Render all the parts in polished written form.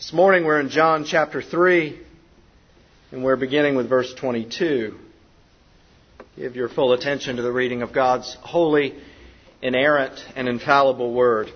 This morning we're in John chapter 3, and we're beginning with verse 22. Give your full attention to the reading of God's holy, inerrant, and infallible Word.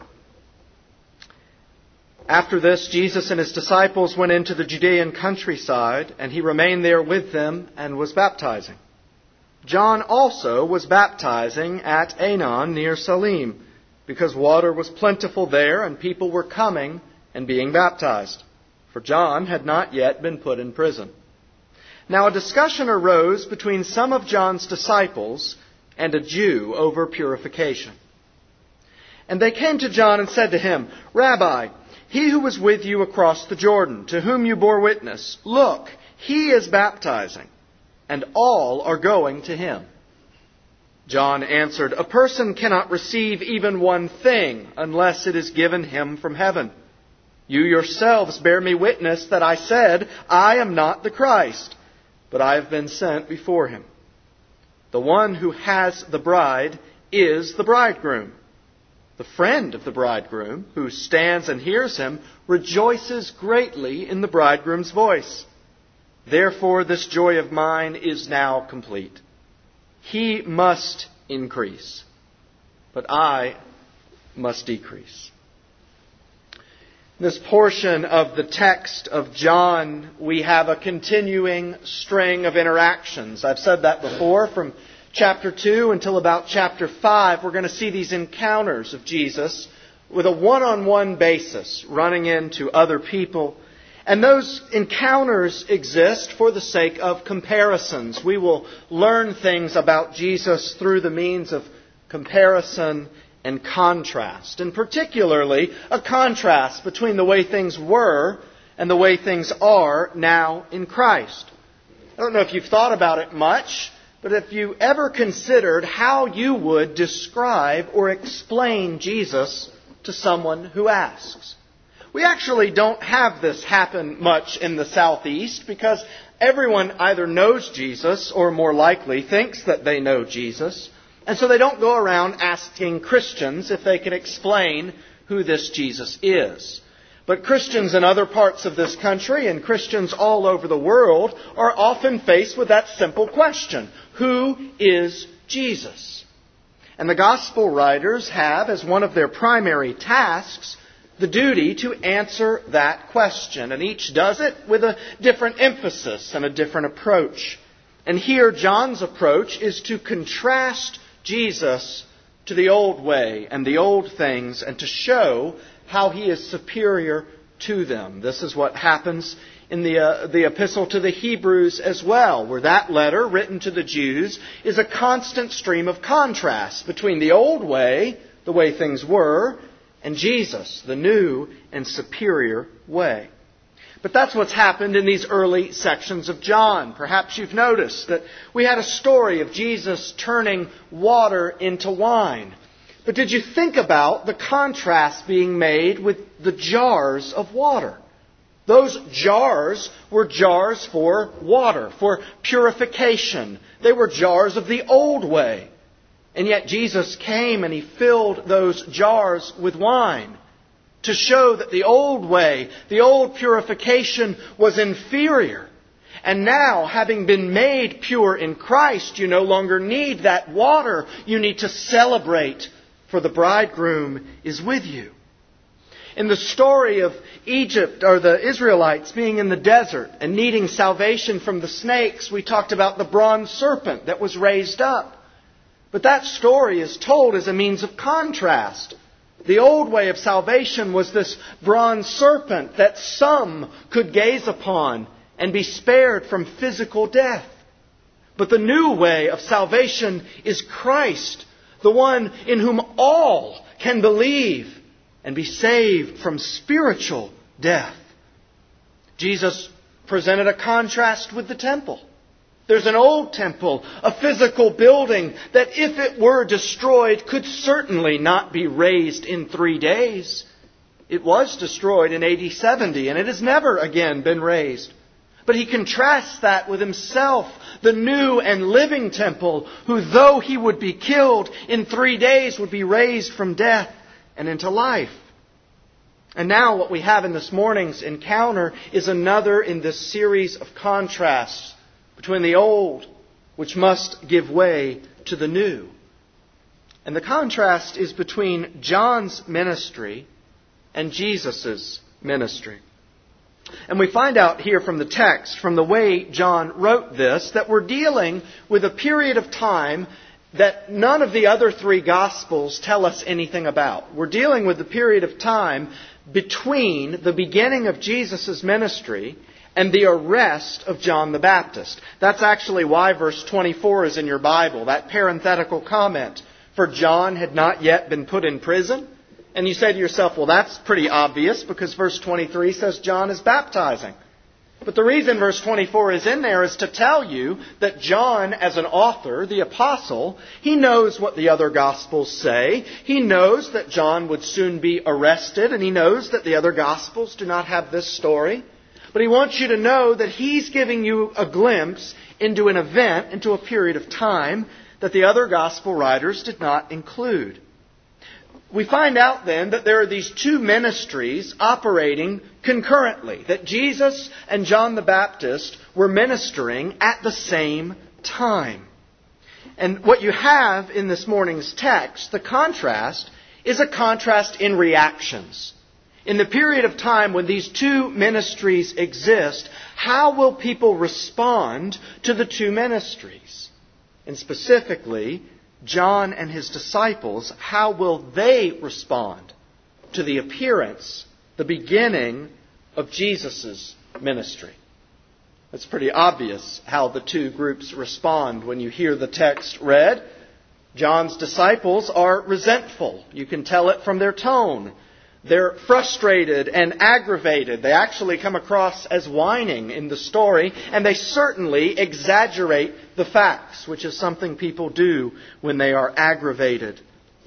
After this, Jesus and His disciples went into the Judean countryside, and He remained there with them and was baptizing. John also was baptizing at Aenon near Salim, because water was plentiful there, and people were coming and being baptized, for John had not yet been put in prison. Now a discussion arose between some of John's disciples and a Jew over purification. And they came to John and said to him, "Rabbi, he who was with you across the Jordan, to whom you bore witness, look, he is baptizing, and all are going to him." John answered, "A person cannot receive even one thing unless it is given him from heaven. You yourselves bear me witness that I said, I am not the Christ, but I have been sent before him. The one who has the bride is the bridegroom. The friend of the bridegroom, who stands and hears him, rejoices greatly in the bridegroom's voice. Therefore this joy of mine is now complete. He must increase, but I must decrease." In this portion of the text of John, we have a continuing string of interactions. I've said that before. From chapter 2 until about chapter 5, we're going to see these encounters of Jesus with a one-on-one basis, running into other people. And those encounters exist for the sake of comparisons. We will learn things about Jesus through the means of comparison and contrast. And particularly a contrast between the way things were and the way things are now in Christ. I don't know if you've thought about it much, but if you ever considered how you would describe or explain Jesus to someone who asks. We actually don't have this happen much in the Southeast because everyone either knows Jesus or more likely thinks that they know Jesus. And so they don't go around asking Christians if they can explain who this Jesus is. But Christians in other parts of this country and Christians all over the world are often faced with that simple question: who is Jesus? And the gospel writers have, as one of their primary tasks, the duty to answer that question. And each does it with a different emphasis and a different approach. And here John's approach is to contrast Jesus to the old way and the old things and to show how He is superior to them. This is what happens in the epistle to the Hebrews as well, where that letter written to the Jews is a constant stream of contrast between the old way, the way things were, and Jesus, the new and superior way. But that's what's happened in these early sections of John. Perhaps you've noticed that we had a story of Jesus turning water into wine. But did you think about the contrast being made with the jars of water? Those jars were jars for water, for purification. They were jars of the old way. And yet Jesus came and He filled those jars with wine to show that the old way, the old purification was inferior. And now, having been made pure in Christ, you no longer need that water. You need to celebrate, for the bridegroom is with you. In the story of Egypt, or the Israelites being in the desert and needing salvation from the snakes, we talked about the bronze serpent that was raised up. But that story is told as a means of contrast. The old way of salvation was this bronze serpent that some could gaze upon and be spared from physical death. But the new way of salvation is Christ, the one in whom all can believe and be saved from spiritual death. Jesus presented a contrast with the temple. There's an old temple, a physical building that if it were destroyed could certainly not be raised in 3 days. It was destroyed in AD 70 and it has never again been raised. But He contrasts that with Himself, the new and living temple, who though He would be killed in 3 days would be raised from death and into life. And now what we have in this morning's encounter is another in this series of contrasts between the old, which must give way to the new. And the contrast is between John's ministry and Jesus' ministry. And we find out here from the text, from the way John wrote this, that we're dealing with a period of time that none of the other three Gospels tell us anything about. We're dealing with the period of time between the beginning of Jesus' ministry and the arrest of John the Baptist. That's actually why verse 24 is in your Bible, that parenthetical comment. For John had not yet been put in prison. And you say to yourself, well, that's pretty obvious because verse 23 says John is baptizing. But the reason verse 24 is in there is to tell you that John, as an author, the apostle, he knows what the other Gospels say. He knows that John would soon be arrested, and he knows that the other Gospels do not have this story. But he wants you to know that he's giving you a glimpse into an event, into a period of time that the other Gospel writers did not include. We find out then that there are these two ministries operating concurrently, that Jesus and John the Baptist were ministering at the same time. And what you have in this morning's text, the contrast, is a contrast in reactions. In the period of time when these two ministries exist, how will people respond to the two ministries? And specifically, John and his disciples, how will they respond to the appearance, the beginning of Jesus' ministry? It's pretty obvious how the two groups respond when you hear the text read. John's disciples are resentful. You can tell it from their tone. They're frustrated and aggravated. They actually come across as whining in the story, and they certainly exaggerate the facts, which is something people do when they are aggravated.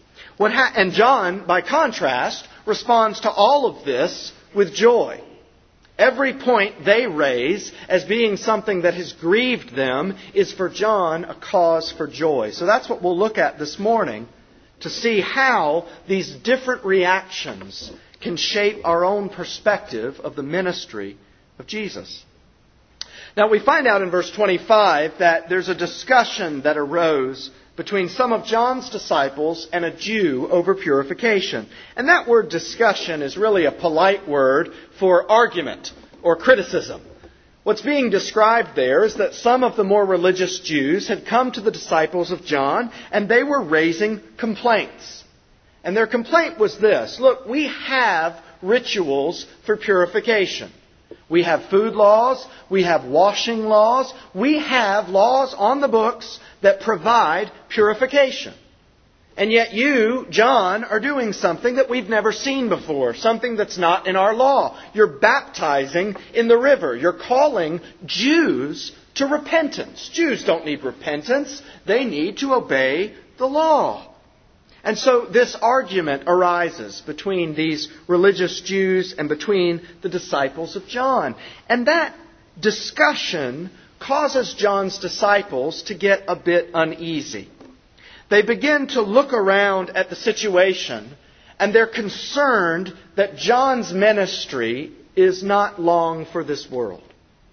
And John, by contrast, responds to all of this with joy. Every point they raise as being something that has grieved them is for John a cause for joy. So that's what we'll look at this morning, to see how these different reactions can shape our own perspective of the ministry of Jesus. Now we find out in verse 25 that there's a discussion that arose between some of John's disciples and a Jew over purification. And that word discussion is really a polite word for argument or criticism. What's being described there is that some of the more religious Jews had come to the disciples of John and they were raising complaints. And their complaint was this: look, we have rituals for purification. We have food laws, we have washing laws, we have laws on the books that provide purification. And yet you, John, are doing something that we've never seen before, something that's not in our law. You're baptizing in the river. You're calling Jews to repentance. Jews don't need repentance. They need to obey the law. And so this argument arises between these religious Jews and between the disciples of John. And that discussion causes John's disciples to get a bit uneasy. They begin to look around at the situation, and they're concerned that John's ministry is not long for this world.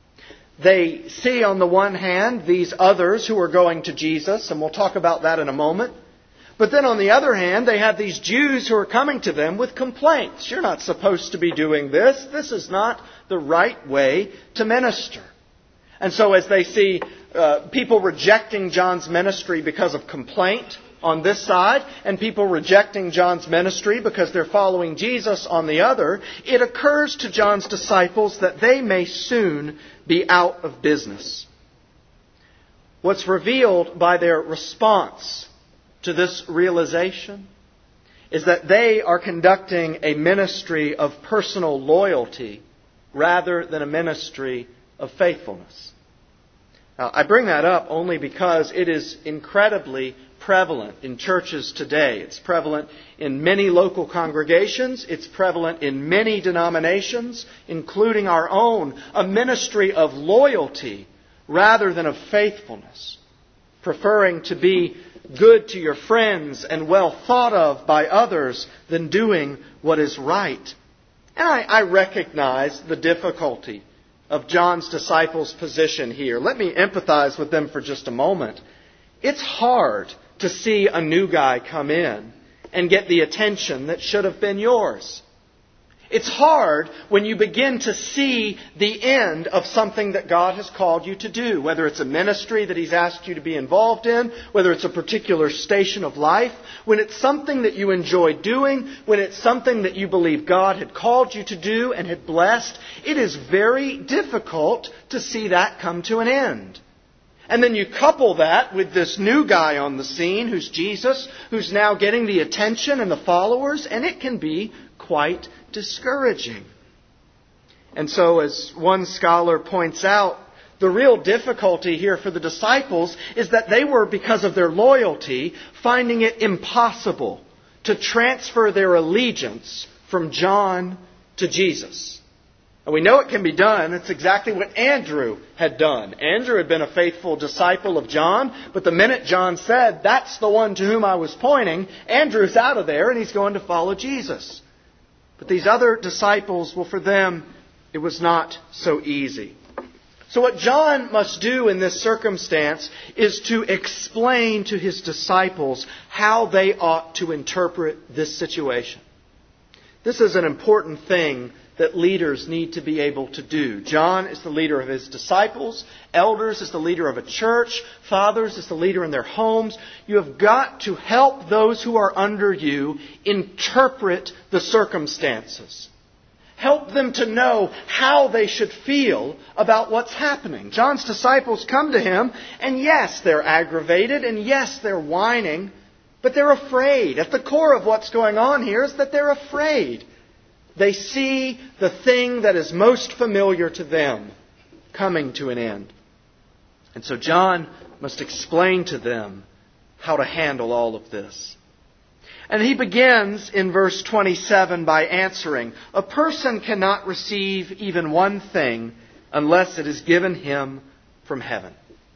They see on the one hand these others who are going to Jesus, and we'll talk about that in a moment. But then on the other hand, they have these Jews who are coming to them with complaints. You're not supposed to be doing this. This is not the right way to minister. And so as they see people rejecting John's ministry because of complaint on this side, and people rejecting John's ministry because they're following Jesus on the other, it occurs to John's disciples that they may soon be out of business. What's revealed by their response to this realization is that they are conducting a ministry of personal loyalty rather than a ministry of faithfulness. Now, I bring that up only because it is incredibly prevalent in churches today. It's prevalent in many local congregations. It's prevalent in many denominations, including our own, a ministry of loyalty rather than of faithfulness, preferring to be good to your friends and well thought of by others than doing what is right. And I recognize the difficulty of John's disciples' position here. Let me empathize with them for just a moment. It's hard to see a new guy come in and get the attention that should have been yours. It's hard when you begin to see the end of something that God has called you to do, whether it's a ministry that He's asked you to be involved in, whether it's a particular station of life, when it's something that you enjoy doing, when it's something that you believe God had called you to do and had blessed. It is very difficult to see that come to an end. And then you couple that with this new guy on the scene, who's Jesus, who's now getting the attention and the followers, and it can be quite discouraging. And so, as one scholar points out, the real difficulty here for the disciples is that they were, because of their loyalty, finding it impossible to transfer their allegiance from John to Jesus. And we know it can be done. It's exactly what Andrew had done. Andrew had been a faithful disciple of John, but the minute John said, "That's the one to whom I was pointing," Andrew's out of there and he's going to follow Jesus. But these other disciples, well, for them, it was not so easy. So what John must do in this circumstance is to explain to his disciples how they ought to interpret this situation. This is an important thing that leaders need to be able to do. John is the leader of his disciples. Elders is the leader of a church. Fathers is the leader in their homes. You have got to help those who are under you interpret the circumstances. Help them to know how they should feel about what's happening. John's disciples come to him, and yes, they're aggravated, and yes, they're whining, but they're afraid. At the core of what's going on here is that they're afraid. They see the thing that is most familiar to them coming to an end. And so John must explain to them how to handle all of this. And he begins in verse 27 by answering, "A person cannot receive even one thing unless it is given him from heaven."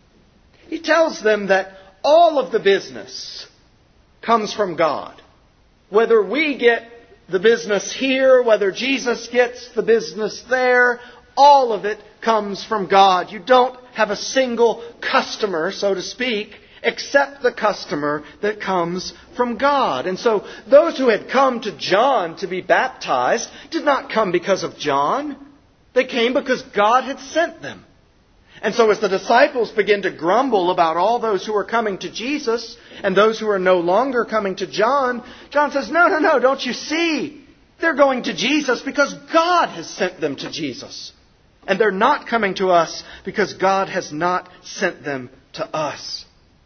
He tells them that all of the business comes from God. Whether we get the business here, whether Jesus gets the business there, all of it comes from God. You don't have a single customer, so to speak, except the customer that comes from God. And so those who had come to John to be baptized did not come because of John. They came because God had sent them. And so as the disciples begin to grumble about all those who are coming to Jesus and those who are no longer coming to John, John says, no, don't you see? They're going to Jesus because God has sent them to Jesus. And they're not coming to us because God has not sent them to us.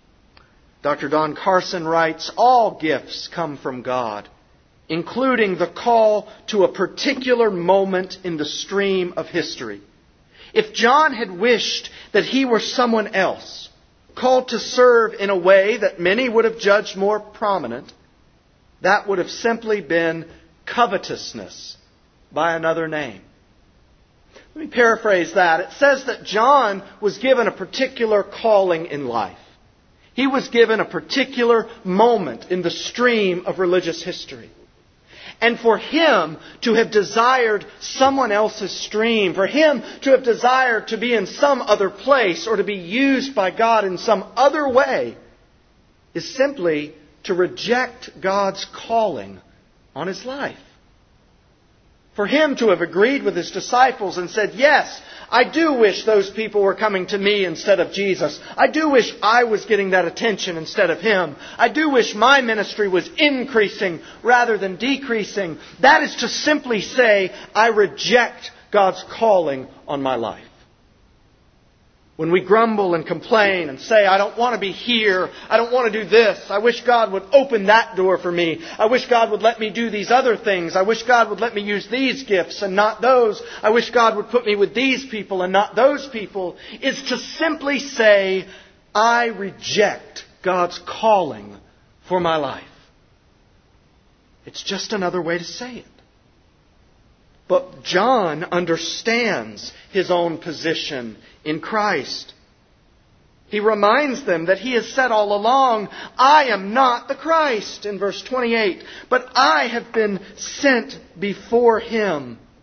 Dr. Don Carson writes, all gifts come from God, including the call to a particular moment in the stream of history. If John had wished that he were someone else, called to serve in a way that many would have judged more prominent, that would have simply been covetousness by another name. Let me paraphrase that. It says that John was given a particular calling in life. He was given a particular moment in the stream of religious history. And for him to have desired someone else's stream, for him to have desired to be in some other place or to be used by God in some other way, is simply to reject God's calling on his life. For him to have agreed with his disciples and said, yes, I do wish those people were coming to me instead of Jesus. I do wish I was getting that attention instead of him. I do wish my ministry was increasing rather than decreasing. That is to simply say, I reject God's calling on my life. When we grumble and complain and say, I don't want to be here, I don't want to do this, I wish God would open that door for me, I wish God would let me do these other things, I wish God would let me use these gifts and not those, I wish God would put me with these people and not those people, is to simply say, I reject God's calling for my life. It's just another way to say it. But John understands his own position in Christ. He reminds them that he has said all along, I am not the Christ, in verse 28, but I have been sent before him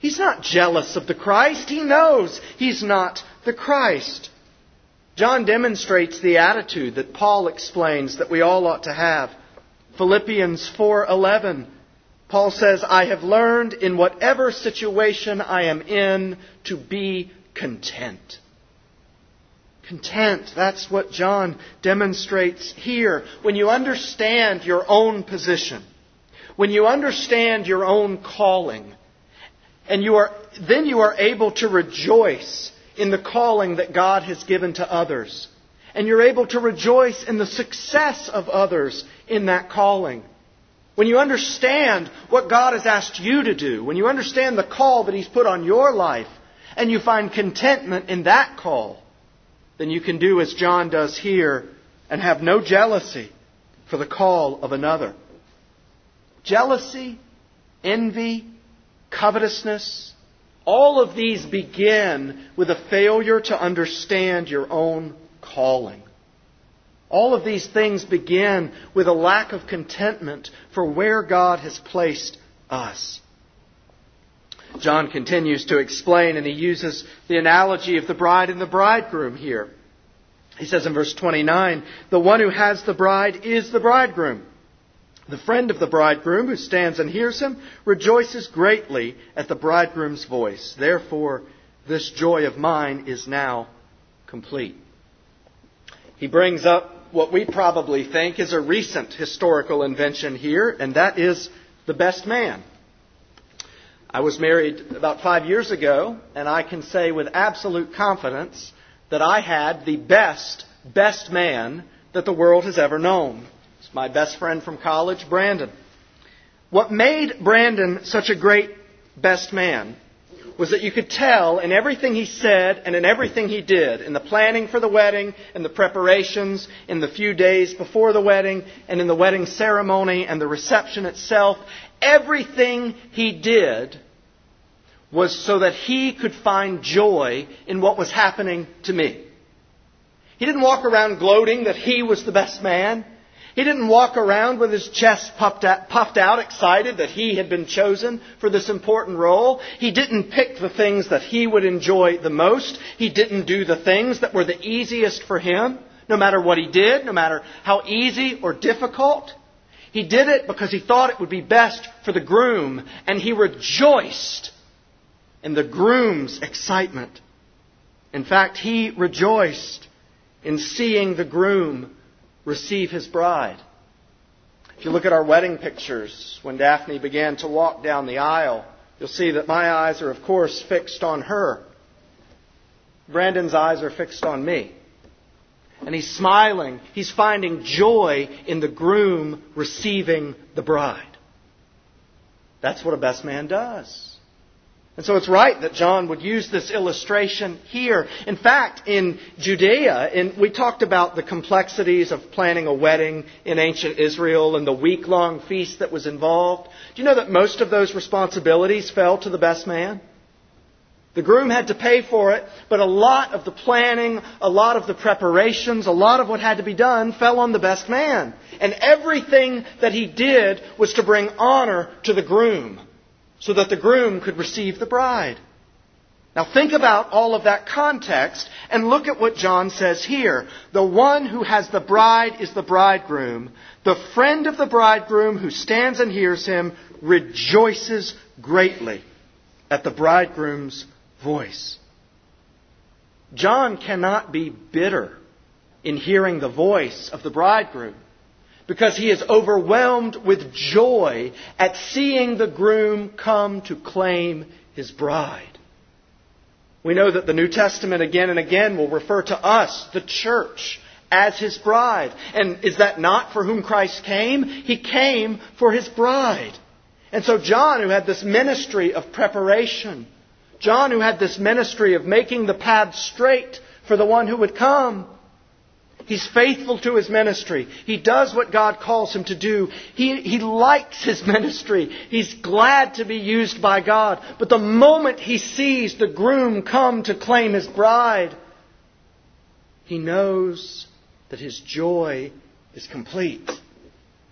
He's not jealous of the Christ. He knows he's not the Christ. John demonstrates the attitude that Paul explains that we all ought to have. Philippians 4:11, Paul says, I have learned in whatever situation I am in to be content. Content. That's what John demonstrates here. When you understand your own position, when you understand your own calling, and then you are able to rejoice in the calling that God has given to others. And you're able to rejoice in the success of others in that calling. When you understand what God has asked you to do, when you understand the call that He's put on your life, and you find contentment in that call, then you can do as John does here and have no jealousy for the call of another. Jealousy, envy, covetousness, all of these begin with a failure to understand your own calling. All of these things begin with a lack of contentment for where God has placed us. John continues to explain, and he uses the analogy of the bride and the bridegroom here. He says in verse 29, the one who has the bride is the bridegroom. The friend of the bridegroom who stands and hears him rejoices greatly at the bridegroom's voice. Therefore, this joy of mine is now complete. He brings up what we probably think is a recent historical invention here, and that is the best man. I was married about 5 years ago, and I can say with absolute confidence that I had the best man that the world has ever known. It's my best friend from college, Brandon. What made Brandon such a great best man was that you could tell in everything he said and in everything he did, in the planning for the wedding, in the preparations, in the few days before the wedding, and in the wedding ceremony and the reception itself, everything he did was so that he could find joy in what was happening to me. He didn't walk around gloating that he was the best man. He didn't walk around with his chest puffed out, excited that he had been chosen for this important role. He didn't pick the things that he would enjoy the most. He didn't do the things that were the easiest for him, no matter what he did, no matter how easy or difficult. He did it because he thought it would be best for the groom, and he rejoiced in the groom's excitement. In fact, he rejoiced in seeing the groom receive his bride. If you look at our wedding pictures, when Daphne began to walk down the aisle, you'll see that my eyes are, of course, fixed on her. Brandon's eyes are fixed on me. And he's smiling. He's finding joy in the groom receiving the bride. That's what a best man does. And so it's right that John would use this illustration here. In fact, in Judea, we talked about the complexities of planning a wedding in ancient Israel and the week-long feast that was involved. Do you know that most of those responsibilities fell to the best man? The groom had to pay for it, but a lot of the planning, a lot of the preparations, a lot of what had to be done fell on the best man. And everything that he did was to bring honor to the groom, so that the groom could receive the bride. Now think about all of that context and look at what John says here. The one who has the bride is the bridegroom. The friend of the bridegroom who stands and hears him rejoices greatly at the bridegroom's voice. John cannot be bitter in hearing the voice of the bridegroom, because he is overwhelmed with joy at seeing the groom come to claim his bride. We know that the New Testament again and again will refer to us, the church, as his bride. And is that not for whom Christ came? He came for his bride. And so John, who had this ministry of preparation, John, who had this ministry of making the path straight for the one who would come, he's faithful to his ministry. He does what God calls him to do. He likes his ministry. He's glad to be used by God. But the moment he sees the groom come to claim his bride, he knows that his joy is complete.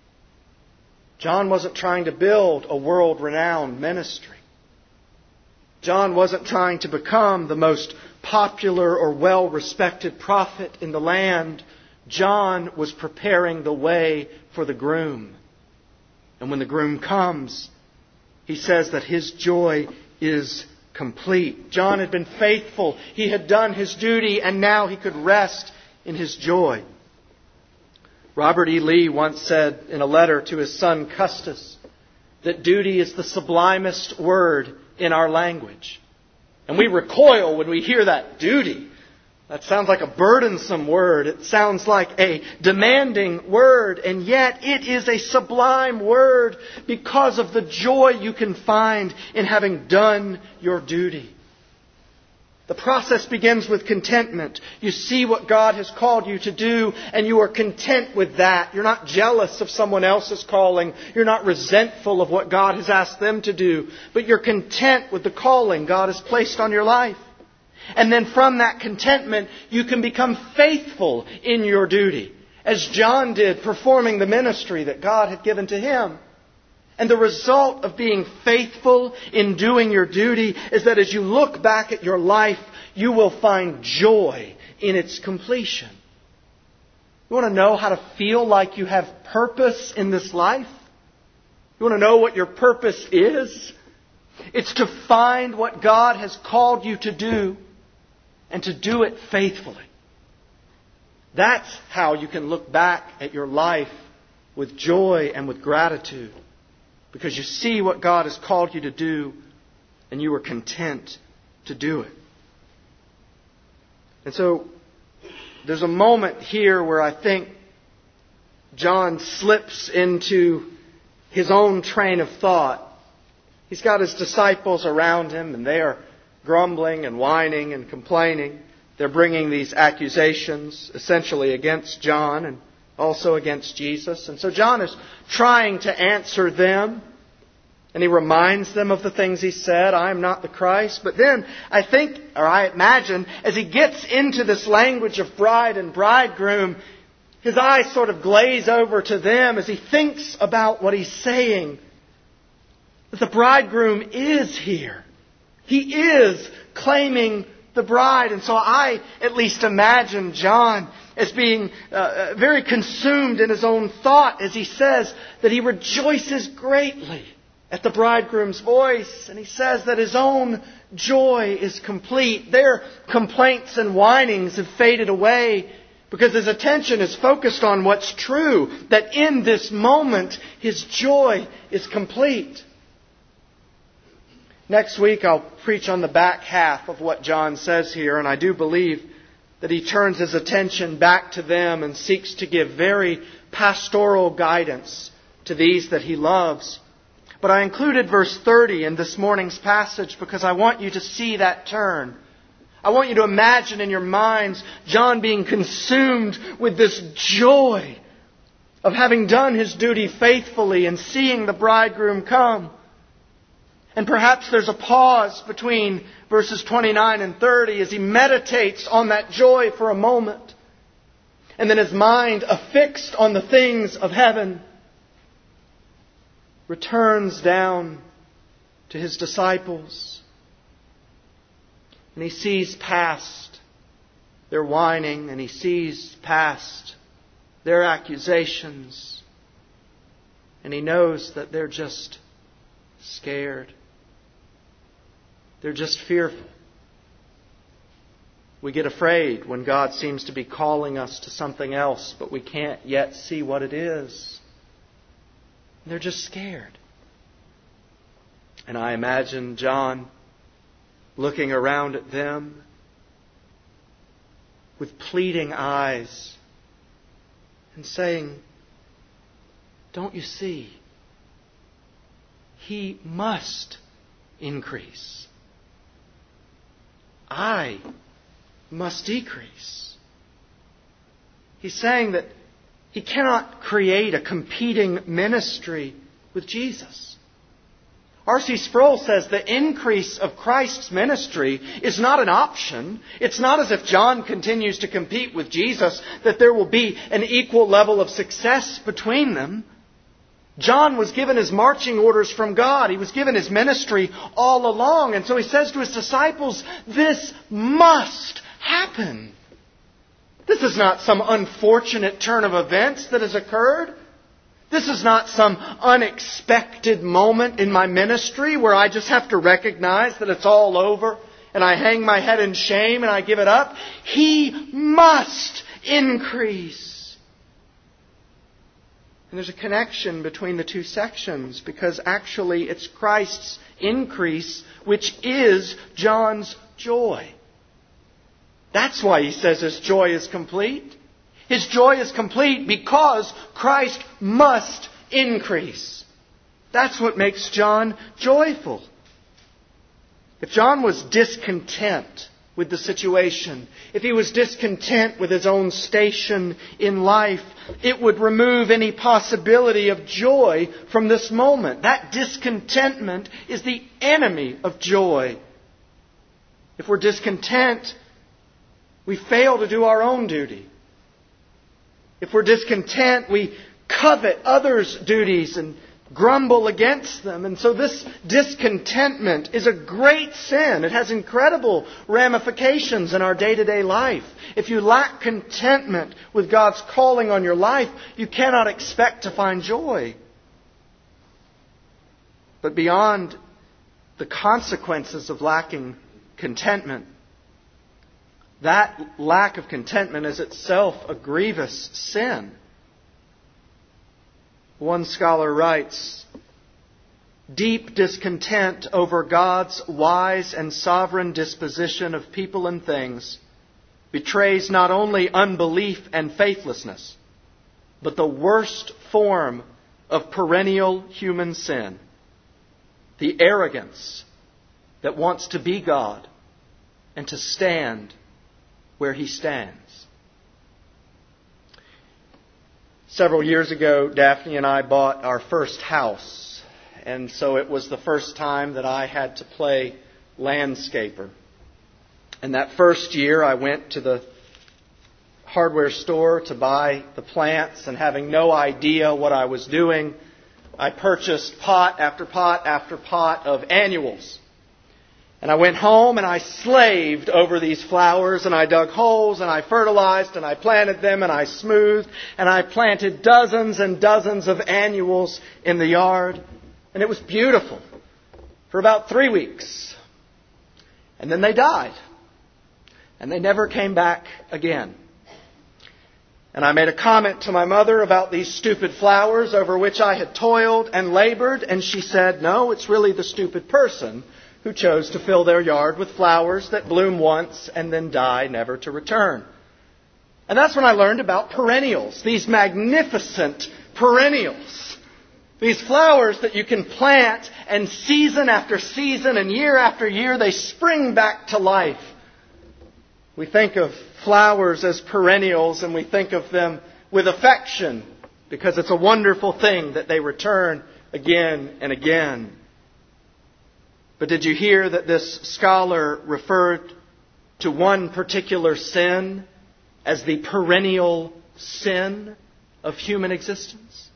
John wasn't trying to build a world-renowned ministry. John wasn't trying to become the most popular or well-respected prophet in the land. John was preparing the way for the groom. And when the groom comes, he says that his joy is complete. John had been faithful. He had done his duty, and now he could rest in his joy. Robert E. Lee once said in a letter to his son Custis that duty is the sublimest word in our language. And we recoil when we hear that, duty. That sounds like a burdensome word. It sounds like a demanding word. And yet it is a sublime word because of the joy you can find in having done your duty. The process begins with contentment. You see what God has called you to do, and you are content with that. You're not jealous of someone else's calling. You're not resentful of what God has asked them to do. But you're content with the calling God has placed on your life. And then from that contentment, you can become faithful in your duty, as John did, performing the ministry that God had given to him. And the result of being faithful in doing your duty is that as you look back at your life, you will find joy in its completion. You want to know how to feel like you have purpose in this life? You want to know what your purpose is? It's to find what God has called you to do and to do it faithfully. That's how you can look back at your life with joy and with gratitude. Because you see what God has called you to do, and you are content to do it. And so, there's a moment here where I think John slips into his own train of thought. He's got his disciples around him, and they are grumbling and whining and complaining. They're bringing these accusations, essentially against John and also against Jesus. And so John is trying to answer them. And he reminds them of the things he said. I am not the Christ. But then I imagine, as he gets into this language of bride and bridegroom, his eyes sort of glaze over to them as he thinks about what he's saying. That the bridegroom is here. He is claiming the bride. And so I at least imagine John as being very consumed in his own thought as he says that he rejoices greatly at the bridegroom's voice. And he says that his own joy is complete. Their complaints and whinings have faded away because his attention is focused on what's true. That in this moment his joy is complete. Next week I'll preach on the back half of what John says here, and I do believe that he turns his attention back to them and seeks to give very pastoral guidance to these that he loves. But I included verse 30 in this morning's passage because I want you to see that turn. I want you to imagine in your minds John being consumed with this joy of having done his duty faithfully and seeing the bridegroom come. And perhaps there's a pause between verses 29 and 30 as he meditates on that joy for a moment. And then his mind, affixed on the things of heaven, returns down to his disciples. And he sees past their whining, and he sees past their accusations. And he knows that they're just scared. They're just fearful. We get afraid when God seems to be calling us to something else, but we can't yet see what it is. They're just scared. And I imagine John looking around at them with pleading eyes and saying, "Don't you see? He must increase. I must decrease." He's saying that he cannot create a competing ministry with Jesus. R.C. Sproul says the increase of Christ's ministry is not an option. It's not as if John continues to compete with Jesus, that there will be an equal level of success between them. John was given his marching orders from God. He was given his ministry all along. And so he says to his disciples, this must happen. This is not some unfortunate turn of events that has occurred. This is not some unexpected moment in my ministry where I just have to recognize that it's all over and I hang my head in shame and I give it up. He must increase. And there's a connection between the two sections because actually it's Christ's increase which is John's joy. That's why he says his joy is complete. His joy is complete because Christ must increase. That's what makes John joyful. If John was discontent with the situation, if he was discontent with his own station in life, it would remove any possibility of joy from this moment. That discontentment is the enemy of joy. If we're discontent, we fail to do our own duty. If we're discontent, we covet others' duties and grumble against them. And so this discontentment is a great sin. It has incredible ramifications in our day-to-day life. If you lack contentment with God's calling on your life, you cannot expect to find joy. But beyond the consequences of lacking contentment, that lack of contentment is itself a grievous sin. One scholar writes, deep discontent over God's wise and sovereign disposition of people and things betrays not only unbelief and faithlessness, but the worst form of perennial human sin, the arrogance that wants to be God and to stand where He stands. Several years ago, Daphne and I bought our first house. And so it was the first time that I had to play landscaper. And that first year I went to the hardware store to buy the plants, and having no idea what I was doing, I purchased pot after pot after pot of annuals. And I went home and I slaved over these flowers, and I dug holes and I fertilized and I planted them and I smoothed, and I planted dozens and dozens of annuals in the yard. And it was beautiful for about 3 weeks. And then they died. And they never came back again. And I made a comment to my mother about these stupid flowers over which I had toiled and labored. And she said, no, it's really the stupid person who chose to fill their yard with flowers that bloom once and then die never to return. And that's when I learned about perennials, these magnificent perennials. These flowers that you can plant, and season after season and year after year they spring back to life. We think of flowers as perennials, and we think of them with affection because it's a wonderful thing that they return again and again. But did you hear that this scholar referred to one particular sin as the perennial sin of human existence?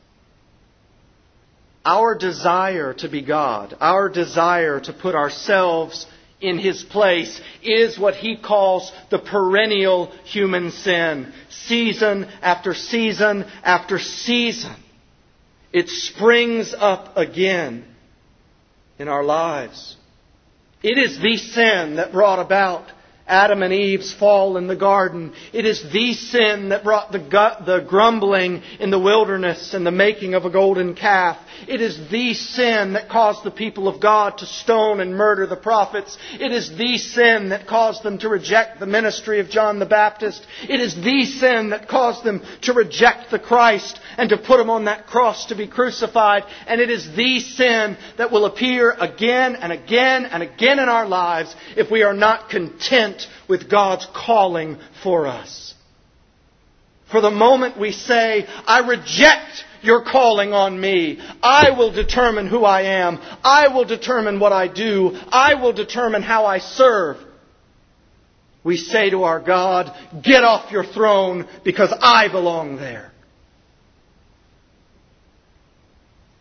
Our desire to be God, our desire to put ourselves in His place is what he calls the perennial human sin. Season after season after season, it springs up again in our lives. It is the sin that brought about Adam and Eve's fall in the garden. It is the sin that brought the grumbling in the wilderness and the making of a golden calf. It is the sin that caused the people of God to stone and murder the prophets. It is the sin that caused them to reject the ministry of John the Baptist. It is the sin that caused them to reject the Christ and to put Him on that cross to be crucified. And it is the sin that will appear again and again and again in our lives if we are not content with God's calling for us. For the moment we say, I reject your calling on me. I will determine who I am. I will determine what I do. I will determine how I serve. We say to our God, get off your throne because I belong there.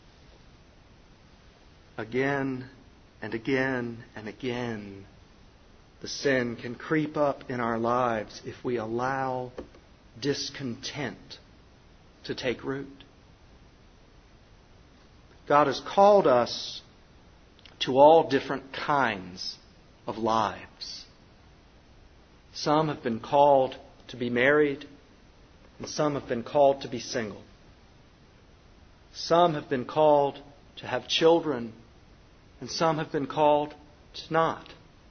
again and again and again, the sin can creep up in our lives if we allow discontent to take root. God has called us to all different kinds of lives. Some have been called to be married, and some have been called to be single. Some have been called to have children, and some have been called to not.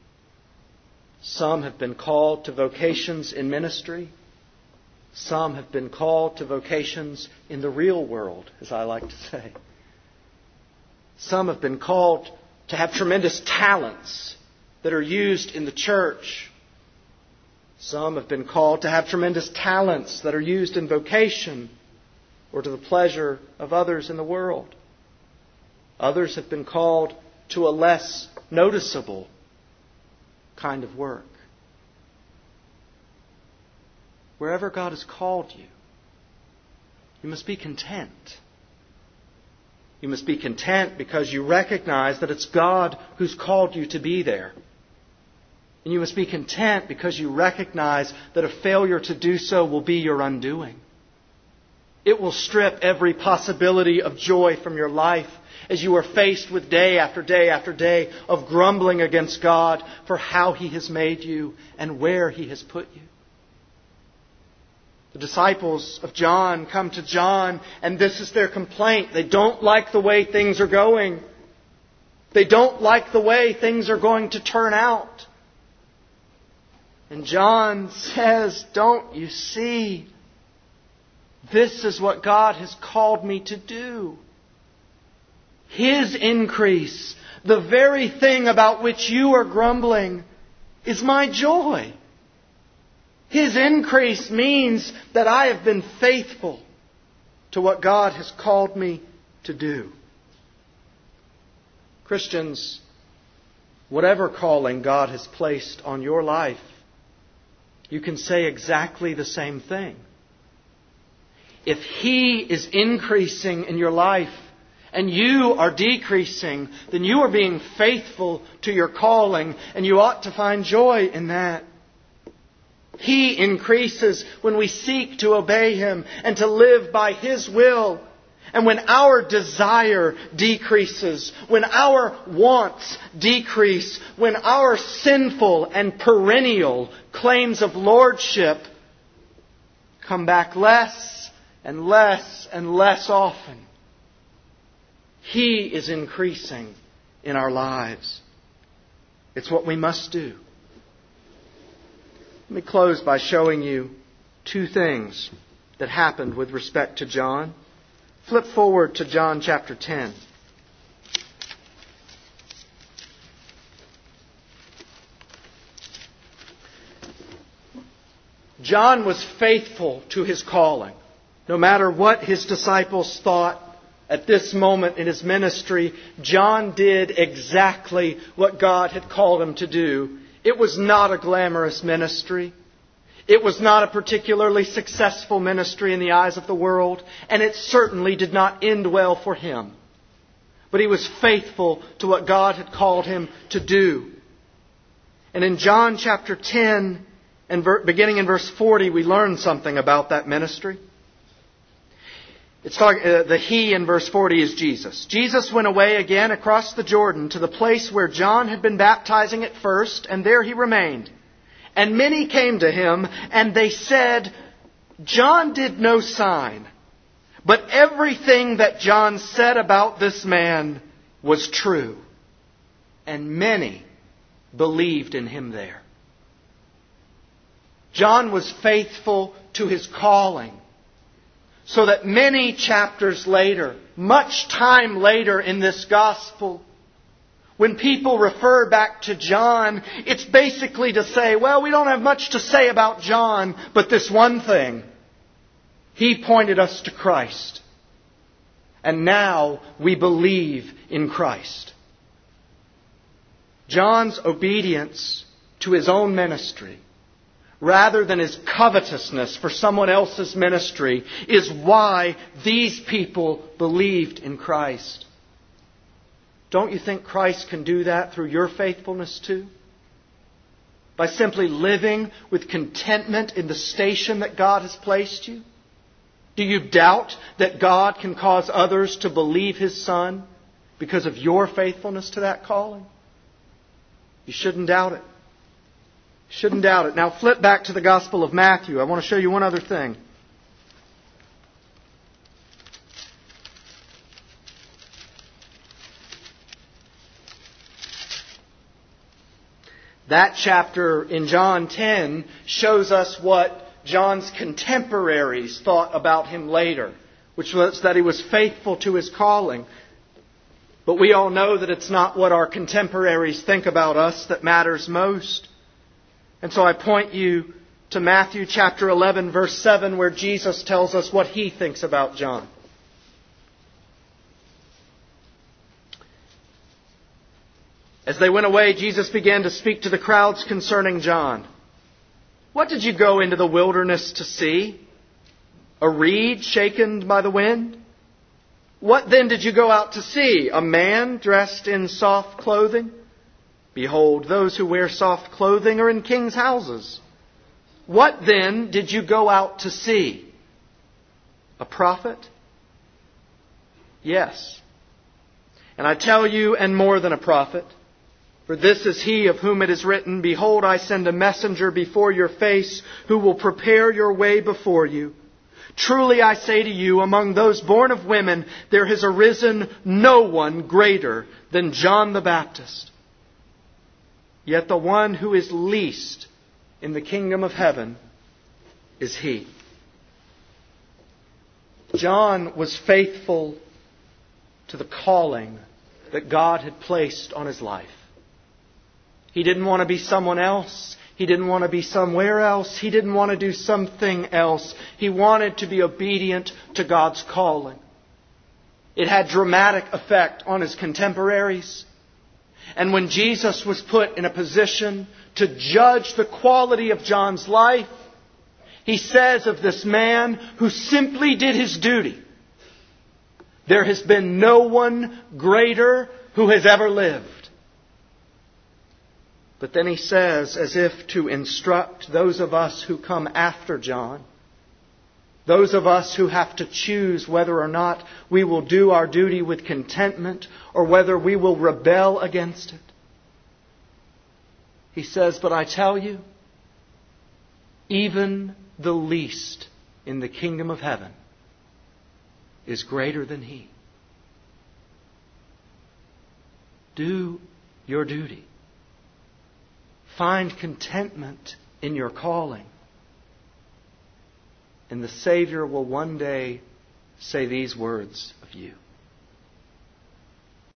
Some have been called to vocations in ministry. Some have been called to vocations in the real world, as I like to say. Some have been called to have tremendous talents that are used in the church. Some have been called to have tremendous talents that are used in vocation or to the pleasure of others in the world. Others have been called to a less noticeable kind of work. Wherever God has called you, you must be content. You must be content because you recognize that it's God who's called you to be there. And you must be content because you recognize that a failure to do so will be your undoing. It will strip every possibility of joy from your life as you are faced with day after day after day of grumbling against God for how He has made you and where He has put you. The disciples of John come to John, and this is their complaint. They don't like the way things are going. They don't like the way things are going to turn out. And John says, "Don't you see? This is what God has called me to do. His increase, the very thing about which you are grumbling, is my joy. His increase means that I have been faithful to what God has called me to do." Christians, whatever calling God has placed on your life, you can say exactly the same thing. If He is increasing in your life and you are decreasing, then you are being faithful to your calling, and you ought to find joy in that. He increases when we seek to obey Him and to live by His will. And when our desire decreases, when our wants decrease, when our sinful and perennial claims of lordship come back less and less and less often, He is increasing in our lives. It's what we must do. Let me close by showing you two things that happened with respect to John. Flip forward to John chapter 10. John was faithful to his calling. No matter what his disciples thought at this moment in his ministry, John did exactly what God had called him to do. It was not a glamorous ministry. It was not a particularly successful ministry in the eyes of the world, and it certainly did not end well for him. But he was faithful to what God had called him to do. And in John chapter 10, and beginning in verse 40, we learn something about that ministry. The He in verse 40 is Jesus. Jesus went away again across the Jordan to the place where John had been baptizing at first, and there he remained. And many came to him, and they said, "John did no sign, but everything that John said about this man was true." And many believed in him there. John was faithful to his calling, so that many chapters later, much time later in this gospel, when people refer back to John, it's basically to say, well, we don't have much to say about John, but this one thing. He pointed us to Christ. And now we believe in Christ. John's obedience to his own ministry, rather than his covetousness for someone else's ministry, is why these people believed in Christ. Don't you think Christ can do that through your faithfulness too? By simply living with contentment in the station that God has placed you? Do you doubt that God can cause others to believe His Son because of your faithfulness to that calling? You shouldn't doubt it. Shouldn't doubt it. Now flip back to the Gospel of Matthew. I want to show you one other thing. That chapter in John 10 shows us what John's contemporaries thought about him later, which was that he was faithful to his calling. But we all know that it's not what our contemporaries think about us that matters most. And so I point you to Matthew chapter 11, verse 7, where Jesus tells us what He thinks about John. As they went away, Jesus began to speak to the crowds concerning John. What did you go into the wilderness to see? A reed shaken by the wind? What then did you go out to see? A man dressed in soft clothing? Behold, those who wear soft clothing are in kings' houses. What then did you go out to see? A prophet? Yes. And I tell you, and more than a prophet. For this is he of whom it is written, Behold, I send a messenger before your face, who will prepare your way before you. Truly I say to you, among those born of women, there has arisen no one greater than John the Baptist. Yet the one who is least in the kingdom of heaven is he. John was faithful to the calling that God had placed on his life. He didn't want to be someone else. He didn't want to be somewhere else. He didn't want to do something else. He wanted to be obedient to God's calling. It had dramatic effect on his contemporaries. And when Jesus was put in a position to judge the quality of John's life, He says of this man who simply did his duty, there has been no one greater who has ever lived. But then He says, as if to instruct those of us who come after John, those of us who have to choose whether or not we will do our duty with contentment or whether we will rebel against it. He says, but I tell you, even the least in the kingdom of heaven is greater than he. Do your duty. Find contentment in your calling. And the Savior will one day say these words of you.